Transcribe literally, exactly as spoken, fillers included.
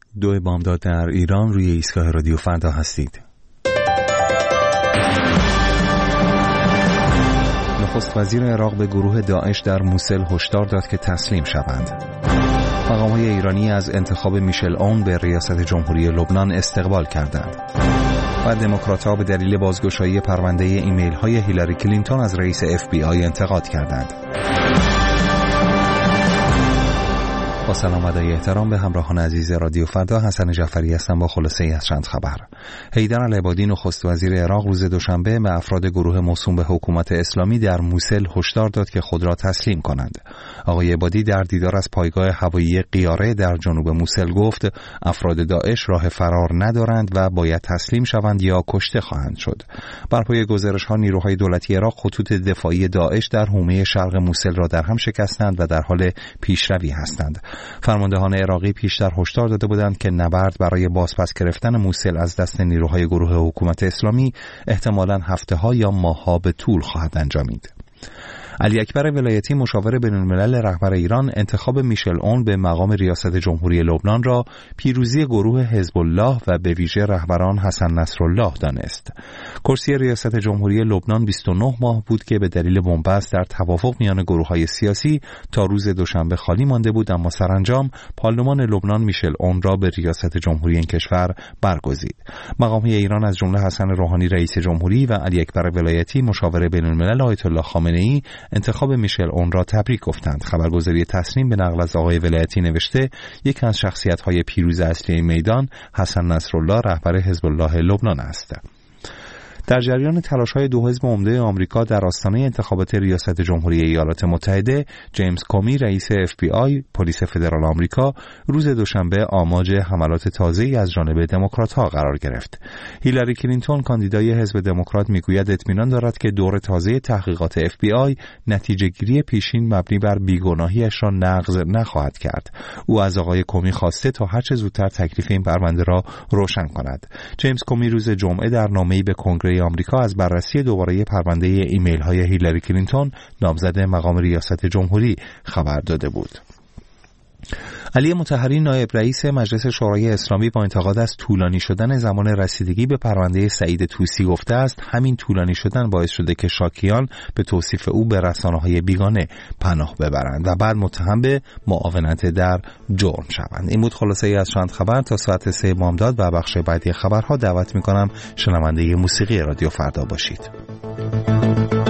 دو بامداد در ایران، روی ایستگاه رادیو فردا هستید. نخست وزیر عراق به گروه داعش در موسل هشدار داد که تسلیم شوند. مقام‌های ایرانی از انتخاب میشل اون به ریاست جمهوری لبنان استقبال کردند. و دموکرات‌ها به دلیل بازگشایی پرونده ایمیل‌های هیلاری کلینتون از رئیس اف بی آی انتقاد کردند. با سلام و ادای احترام به همراهان عزیز رادیو فردا، حسن جعفری هستم با خلاصه ای از چند خبر. حیدر العبادی نخست وزیر عراق روز دوشنبه به افراد گروه موسوم به حکومت اسلامی در موسل هشدار داد که خود را تسلیم کنند. آقای عبادی در دیدار از پایگاه هوایی قیاره در جنوب موسل گفت افراد داعش راه فرار ندارند و باید تسلیم شوند یا کشته خواهند شد. بر پایه گزارش‌ها نیروهای دولتی عراق خطوط دفاعی داعش در حومه شرق موسل را در هم شکستند و در حال پیشروی هستند. فرماندهان عراقی پیشتر هشدار داده بودند که نبرد برای بازپس گرفتن موسل از دست نیروهای گروه حکومت اسلامی احتمالاً هفته‌ها یا ماه‌ها به طول خواهد انجامید. علی اکبر ولایتی مشاور بین‌الملل رهبر ایران انتخاب میشل اون به مقام ریاست جمهوری لبنان را پیروزی گروه حزب الله و به ویژه رهبران حسن نصرالله دانست. کرسی ریاست جمهوری لبنان بیست و نه ماه بود که به دلیل بنبست در توافق میان گروه‌های سیاسی تا روز دوشنبه خالی مانده بود، اما سرانجام پارلمان لبنان میشل اون را به ریاست جمهوری این کشور برگزید. مقام‌های ایران از جمله حسن روحانی رئیس جمهوری و علی اکبر ولایتی مشاور بین‌الملل آیت الله خامنه‌ای انتخاب میشل اون را تبریک گفتند. خبرگزاری تصنیم به نقل از آقای ولایتی نوشته یکی از شخصیت‌های پیروز اصلی میدان حسن نصرالله رهبر حزب الله لبنان است. در جریان تلاش‌های دو حزب عمده آمریکا در آستانه انتخابات ریاست جمهوری ایالات متحده، جیمز کومی رئیس اف بی آی پلیس فدرال آمریکا روز دوشنبه آماج حملات تازه‌ای از جانب دموکرات‌ها قرار گرفت. هیلاری کلینتون کاندیدای حزب دموکرات میگوید اطمینان دارد که دور تازه تحقیقات اف بی آی نتیجه‌گیری پیشین مبنی بر بیگناهی‌اش را نقض نخواهد کرد. او از آقای کومی خواسته تا هرچه زودتر تکلیف این پرونده را روشن کند. جیمز کومی روز جمعه در نامه‌ای به کنگره آمریکا از بررسی دوباره پرونده ایمیل های هیلاری کلینتون نامزد مقام ریاست جمهوری خبر داده بود. علی مطهری نایب رئیس مجلس شورای اسلامی با انتقاد از طولانی شدن زمان رسیدگی به پرونده سعید طوسی گفته است همین طولانی شدن باعث شده که شاکیان به توصیف او به رسانه‌های بیگانه پناه ببرند و بعد متهم به معاونت در جرم شوند. این بود خلاصه ای از چند خبر. تا ساعت سه بامداد و بخش بعدی خبرها دعوت می‌کنم شنونده موسیقی رادیو فردا باشید.